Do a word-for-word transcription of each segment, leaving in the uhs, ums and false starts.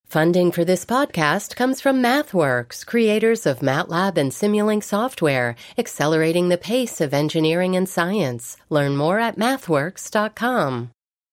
Funding for this podcast comes from MathWorks, creators of MATLAB and Simulink software, accelerating the pace of engineering and science. Learn more at mathworks dot com.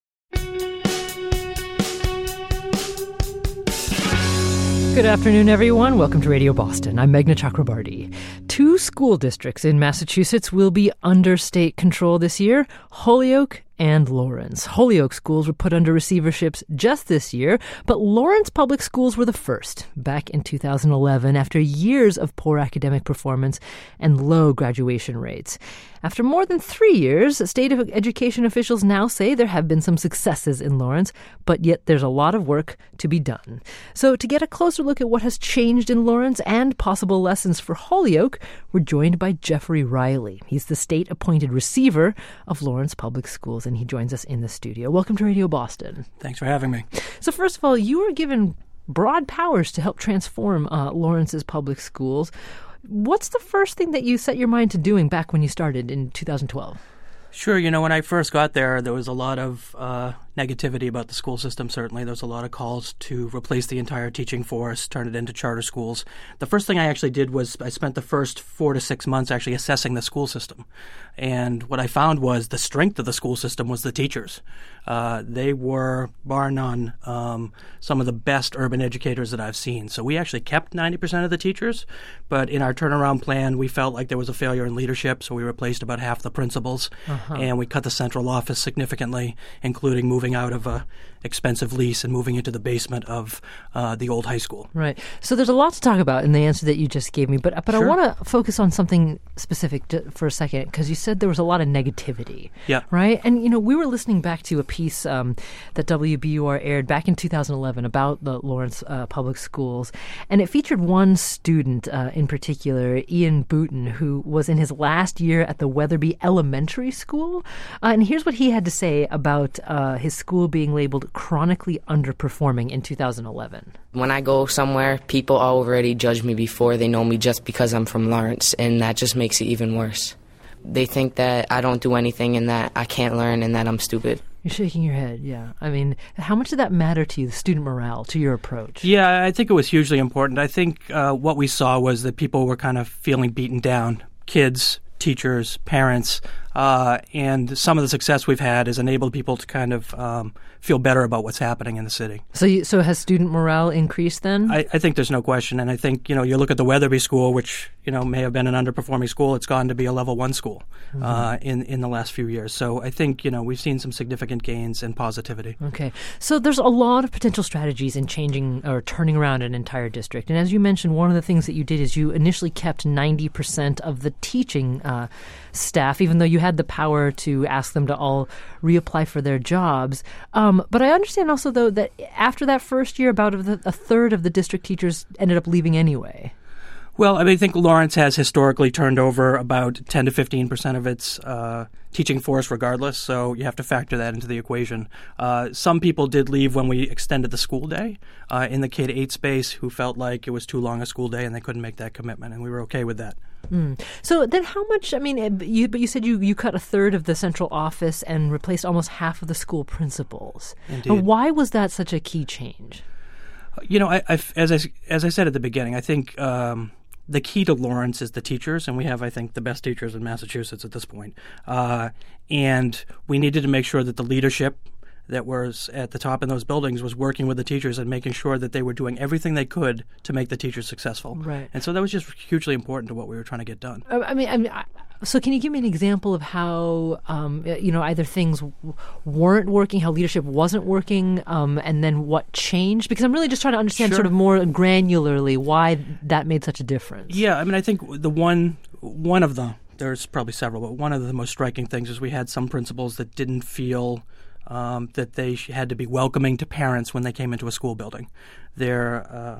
Good afternoon, everyone. Welcome to Radio Boston. I'm Meghna Chakrabarty. Two school districts in Massachusetts will be under state control this year, Holyoke and Lawrence. Holyoke schools were put under receiverships just this year, but Lawrence Public Schools were the first, back in two thousand eleven, after years of poor academic performance and low graduation rates. After more than three years, state education officials now say there have been some successes in Lawrence, but yet there's a lot of work to be done. So to get a closer look at what has changed in Lawrence and possible lessons for Holyoke, we're joined by Jeffrey Riley. He's the state-appointed receiver of Lawrence Public Schools, and he joins us in the studio. Welcome to Radio Boston. Thanks for having me. So first of all, you were given broad powers to help transform uh, Lawrence's public schools. What's the first thing that you set your mind to doing back when you started in two thousand twelve? Sure. You know, when I first got there, there was a lot of uh, negativity about the school system, certainly. There was a lot of calls to replace the entire teaching force, turn it into charter schools. The first thing I actually did was I spent the first four to six months actually assessing the school system. And what I found was the strength of the school system was the teachers. Uh, they were, bar none, um, some of the best urban educators that I've seen. So we actually kept ninety percent of the teachers, but in our turnaround plan, we felt like there was a failure in leadership, so we replaced about half the principals. Uh-huh. And we cut the central office significantly, including moving out of a expensive lease and moving into the basement of uh, the old high school. Right. So there's a lot to talk about in the answer that you just gave me, but but sure. I want to focus on something specific to, for a second, because you said there was a lot of negativity. Yeah. Right? And, you know, we were listening back to a piece um, that W B U R aired back in two thousand eleven about the Lawrence uh, Public Schools, and it featured one student uh, in particular, Ian Booten, who was in his last year at the Weatherby Elementary School. Uh, and here's what he had to say about uh, his school being labeled chronically underperforming in two thousand eleven. When I go somewhere, people already judge me before they know me just because I'm from Lawrence, and that just makes it even worse. They think that I don't do anything and that I can't learn and that I'm stupid. You're shaking your head, yeah. I mean, how much did that matter to you, the student morale, to your approach? Yeah, I think it was hugely important. I think uh, what we saw was that people were kind of feeling beaten down. Kids, teachers, parents, uh, and some of the success we've had has enabled people to kind of um, feel better about what's happening in the city. So you, so has student morale increased then? I, I think there's no question. And I think, you know, you look at the Weatherby School, which, you know, may have been an underperforming school. It's gone to be a level one school mm-hmm. uh, in, in the last few years. So I think, you know, we've seen some significant gains and positivity. Okay. So there's a lot of potential strategies in changing or turning around an entire district. And as you mentioned, one of the things that you did is you initially kept ninety percent of the teaching uh, staff, even though you had the power to ask them to all reapply for their jobs. Um, but I understand also, though, that after that first year, about a, a third of the district teachers ended up leaving anyway. Well, I mean, I think Lawrence has historically turned over about ten to fifteen percent of its uh, teaching force regardless, so you have to factor that into the equation. Uh, some people did leave when we extended the school day uh, in the K eight space who felt like it was too long a school day and they couldn't make that commitment, and we were okay with that. Mm. So then how much, I mean, you, but you said you, you cut a third of the central office and replaced almost half of the school principals. Indeed. And why was that such a key change? You know, I, I, as, I, as I said at the beginning, I think um, the key to Lawrence is the teachers, and we have, I think, the best teachers in Massachusetts at this point. Uh, and we needed to make sure that the leadership that was at the top in those buildings was working with the teachers and making sure that they were doing everything they could to make the teachers successful. Right. And so that was just hugely important to what we were trying to get done. I mean, I mean, I, so can you give me an example of how, um, you know, either things w- weren't working, how leadership wasn't working, um, and then what changed? Because I'm really just trying to understand Sure. sort of more granularly why that made such a difference. Yeah, I mean, I think the one one of the, there's probably several, but one of the most striking things is we had some principals that didn't feel Um, that they sh- had to be welcoming to parents when they came into a school building. Their uh,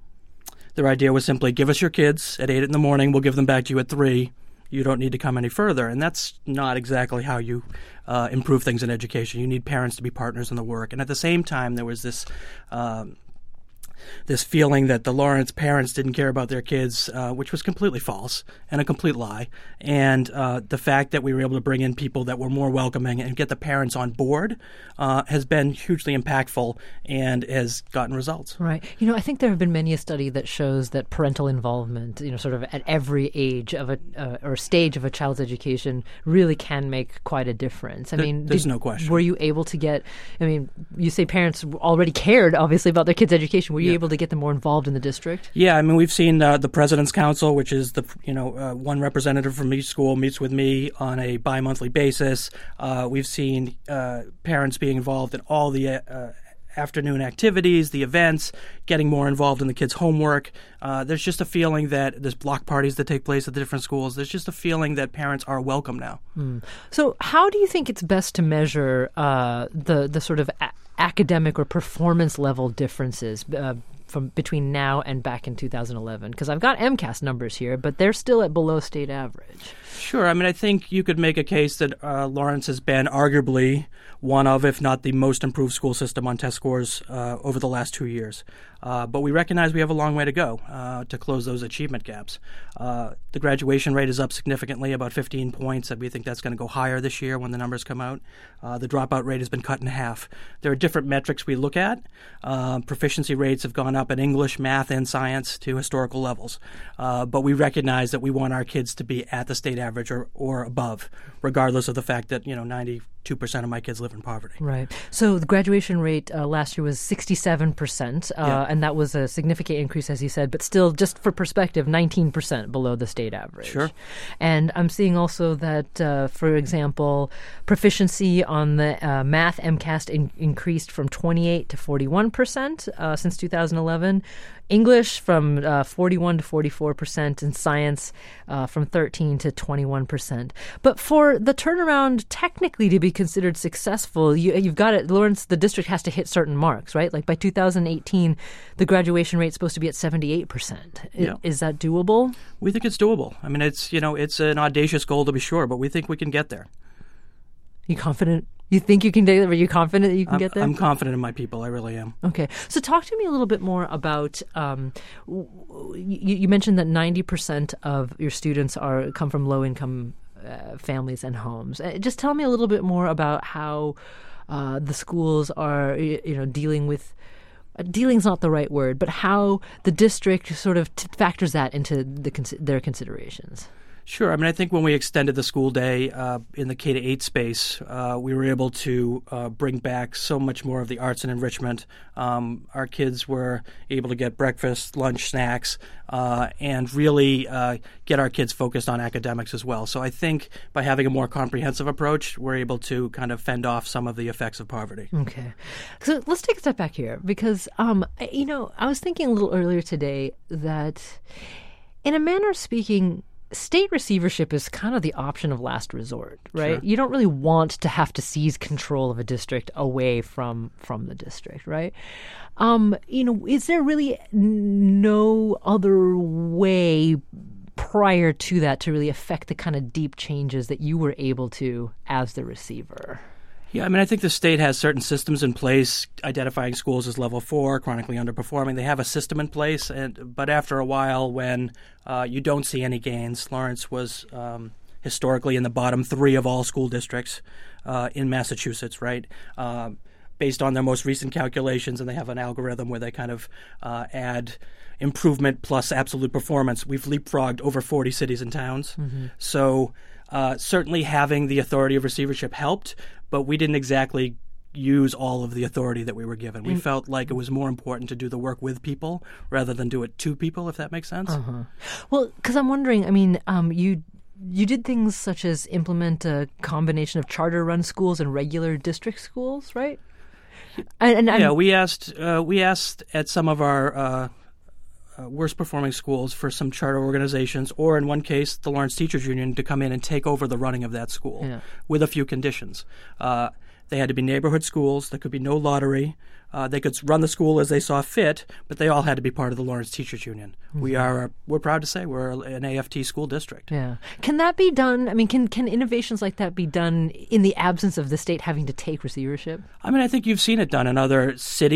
their idea was simply, give us your kids at eight in the morning, we'll give them back to you at three. You don't need to come any further. And that's not exactly how you uh, improve things in education. You need parents to be partners in the work. And at the same time, there was this um, this feeling that the Lawrence parents didn't care about their kids, uh, which was completely false and a complete lie. And uh, the fact that we were able to bring in people that were more welcoming and get the parents on board uh, has been hugely impactful and has gotten results. Right. You know, I think there have been many a study that shows that parental involvement, you know, sort of at every age of a uh, or stage of a child's education really can make quite a difference. I There, mean, there's did, no question. Were you able to get, I mean, you say parents already cared, obviously, about their kids' education. Were you Yeah. able to get them more involved in the district? Yeah, I mean, we've seen uh, the President's Council, which is the you know uh, one representative from each school meets with me on a bi-monthly basis. Uh, we've seen uh, parents being involved in all the uh, afternoon activities, the events, getting more involved in the kids' homework. Uh, there's just a feeling that there's block parties that take place at the different schools. There's just a feeling that parents are welcome now. Mm. So how do you think it's best to measure uh, the, the sort of a- academic or performance level differences uh, from between now and back in two thousand eleven? Because I've got MCAS numbers here, but they're still at below state average. Sure. I mean, I think you could make a case that uh, Lawrence has been arguably one of, if not the most improved school system on test scores uh, over the last two years. Uh, but we recognize we have a long way to go uh, to close those achievement gaps. Uh, the graduation rate is up significantly, about fifteen points. We think that's going to go higher this year when the numbers come out. Uh, the dropout rate has been cut in half. There are different metrics we look at. Uh, proficiency rates have gone up in English, math, and science to historical levels. Uh, but we recognize that we want our kids to be at the state average or, or above, regardless of the fact that, you know, ninety-two percent of my kids live in poverty. Right. So the graduation rate uh, last year was sixty-seven percent, uh, Yeah. and that was a significant increase, as you said, but still, just for perspective, nineteen percent below the state average. Sure. And I'm seeing also that, uh, for example, proficiency on the uh, math MCAS in- increased from twenty-eight to forty-one percent uh, since two thousand eleven. English from uh, forty-one to forty-four percent, and science uh, from thirteen to twenty-one percent. But for the turnaround technically to be considered successful, you, you've got it. Lawrence, the district has to hit certain marks, right? Like by two thousand eighteen, the graduation rate is supposed to be at seventy-eight percent. Is, Yeah. is that doable? We think it's doable. I mean, it's, you know, it's an audacious goal to be sure, but we think we can get there. You confident? You think you can do it? Are you confident that you can I'm, get there? I'm confident in my people. I really am. Okay. So talk to me a little bit more about, um, w- you, you mentioned that ninety percent of your students are come from low-income uh, families and homes. Uh, just tell me a little bit more about how uh, the schools are, y- you know, dealing with, uh, dealing's not the right word, but how the district sort of t- factors that into the cons- their considerations. Sure. I mean, I think when we extended the school day uh, in the K to eight space, uh, we were able to uh, bring back so much more of the arts and enrichment. Um, our kids were able to get breakfast, lunch, snacks, uh, and really uh, get our kids focused on academics as well. So I think by having a more comprehensive approach, we're able to kind of fend off some of the effects of poverty. Okay. So let's take a step back here because, um, I- you know, I was thinking a little earlier today that in a manner of speaking, state receivership is kind of the option of last resort, right? Sure. You don't really want to have to seize control of a district away from from the district, right? Um, you know, is there really no other way prior to that to really affect the kind of deep changes that you were able to as the receiver? Yeah, I mean, I think the state has certain systems in place, identifying schools as level four, chronically underperforming. They have a system in place, and but after a while, when uh, you don't see any gains, Lawrence was um, historically in the bottom three of all school districts uh, in Massachusetts, right? Um, based on their most recent calculations, and they have an algorithm where they kind of uh, add improvement plus absolute performance. We've leapfrogged over forty cities and towns. Mm-hmm. So uh, certainly having the authority of receivership helped, but we didn't exactly use all of the authority that we were given. We mm-hmm. felt like it was more important to do the work with people rather than do it to people, if that makes sense. Uh-huh. Well, because I'm wondering, I mean, um, you you did things such as implement a combination of charter-run schools and regular district schools, right? And, and yeah, we asked uh, we asked at some of our uh, uh, worst performing schools for some charter organizations, or in one case, the Lawrence Teachers Union, to come in and take over the running of that school yeah. with a few conditions. Uh, they had to be neighborhood schools. There could be no lottery. Uh, they could run the school as they saw fit, but they all had to be part of the Lawrence Teachers Union. Mm-hmm. We are we're proud to say we're an A F T school district. Yeah, can that be done? I mean, can can innovations like that be done in the absence of the state having to take receivership? I mean, I think you've seen it done in other cities.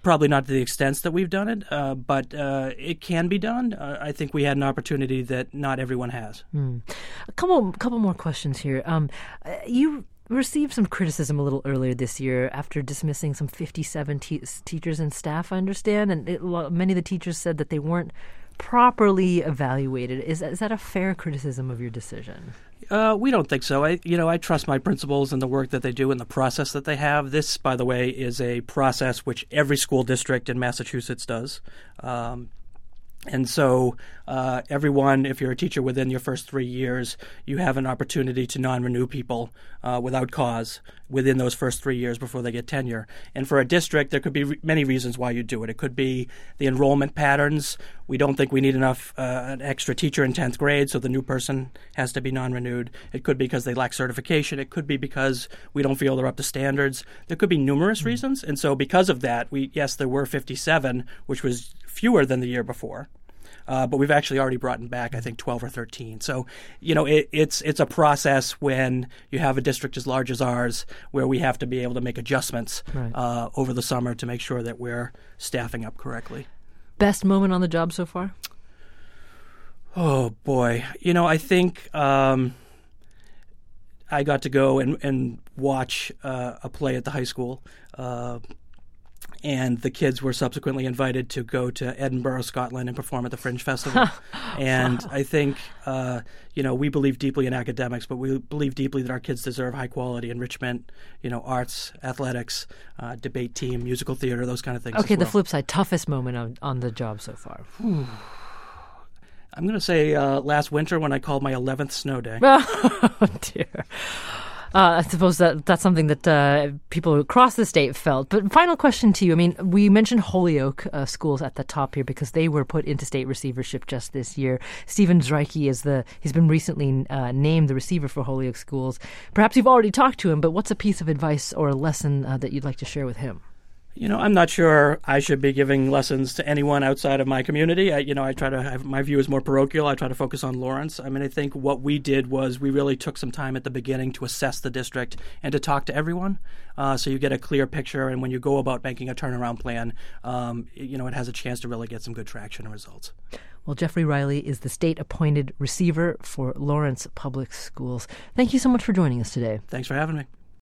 Probably not to the extent that we've done it, uh, but uh, it can be done. Uh, I think we had an opportunity that not everyone has. Mm. A couple, couple more questions here. Um, you received some criticism a little earlier this year after dismissing some fifty-seven te- teachers and staff, I understand, and it, many of the teachers said that they weren't properly evaluated. Is, is that a fair criticism of your decision? Uh, we don't think so. I, you know, I trust my principals and the work that they do and the process that they have. This, by the way, is a process which every school district in Massachusetts does. Um, And so uh, everyone, if you're a teacher within your first three years, you have an opportunity to non-renew people uh, without cause within those first three years before they get tenure. And for a district, there could be re- many reasons why you do it. It could be the enrollment patterns. We don't think we need enough uh, an extra teacher in tenth grade, so the new person has to be non-renewed. It could be because they lack certification. It could be because we don't feel they're up to standards. There could be numerous mm-hmm. reasons. And so because of that, we yes, there were fifty-seven, which was fewer than the year before. Uh, but we've actually already brought back, I think, twelve or thirteen. So, you know, it, it's it's a process when you have a district as large as ours where we have to be able to make adjustments right. uh, over the summer to make sure that we're staffing up correctly. Best moment on the job so far? Oh, boy. You know, I think um, I got to go and, and watch uh, a play at the high school. Uh And the kids were subsequently invited to go to Edinburgh, Scotland, and perform at the Fringe Festival. And wow. I think, uh, you know, we believe deeply in academics, but we believe deeply that our kids deserve high quality enrichment, you know, arts, athletics, uh, debate team, musical theater, those kind of things. Okay, as well. The flip side, toughest moment on, on the job so far. I'm going to say uh, last winter when I called my eleventh snow day. Oh, dear. Uh, I suppose that that's something that uh, people across the state felt. But final question to you. I mean, we mentioned Holyoke uh, schools at the top here because they were put into state receivership just this year. Stephen Zreike is the he's been recently uh, named the receiver for Holyoke schools. Perhaps you've already talked to him, but what's a piece of advice or a lesson uh, that you'd like to share with him? You know, I'm not sure I should be giving lessons to anyone outside of my community. I, you know, I try to have, my view is more parochial. I try to focus on Lawrence. I mean, I think what we did was we really took some time at the beginning to assess the district and to talk to everyone uh, so you get a clear picture. And when you go about making a turnaround plan, um, you know, it has a chance to really get some good traction and results. Well, Jeffrey Riley is the state-appointed receiver for Lawrence Public Schools. Thank you so much for joining us today. Thanks for having me.